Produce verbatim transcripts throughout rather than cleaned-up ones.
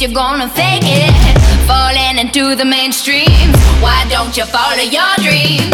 you're gonna fake it. Falling into the mainstream. Why don't you follow your dreams?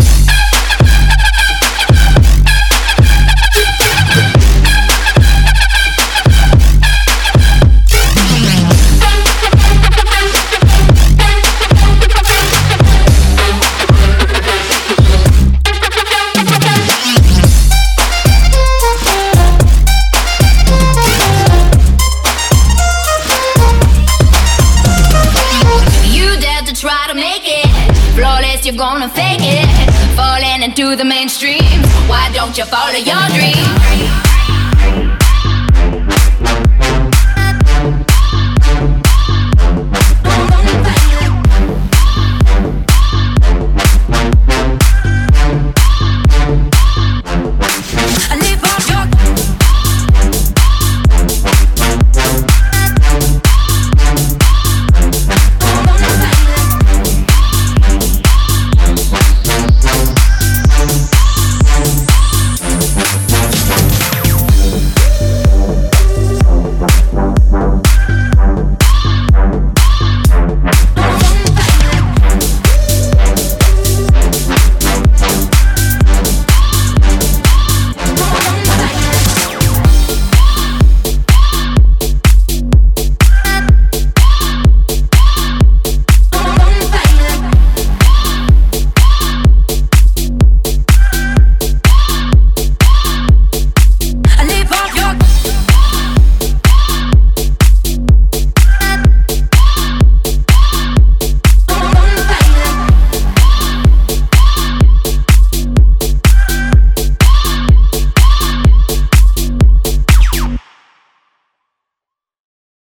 Try to make it flawless, you're gonna fake it. Falling into the mainstream. Why don't you follow your dream?